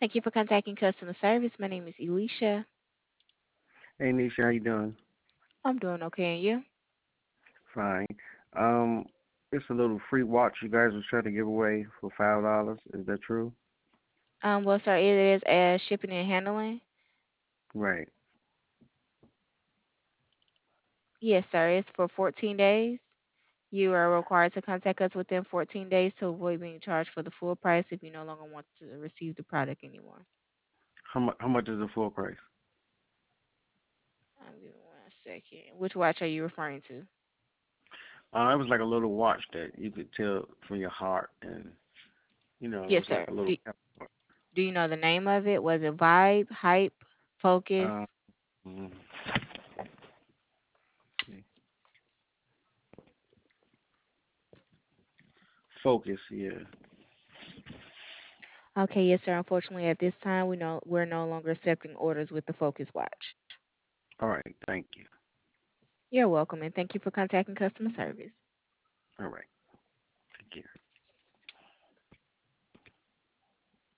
Thank you for contacting customer service. My name is Elisha. Hey Nisha, how you doing? I'm doing okay, and you? Fine. Um, it's a little free watch you guys was trying to give away for $5. Is that true? Well, sir, it is as shipping and handling. Right. Yes, sir. It's for 14 days. You are required to contact us within 14 days to avoid being charged for the full price if you no longer want to receive the product anymore. How much is the full price? Give me 1 second. Which watch are you referring to? It was like a little watch that you could tell from your heart, and it Yes, was like sir. a little. Do you know the name of it? Was it Vibe, Hype, Focus? Uh, mm, okay. Focus, yeah. Okay, yes, sir. Unfortunately, at this time, we're no longer accepting orders with the Focus watch. All right, thank you. You're welcome, and thank you for contacting customer service. All right.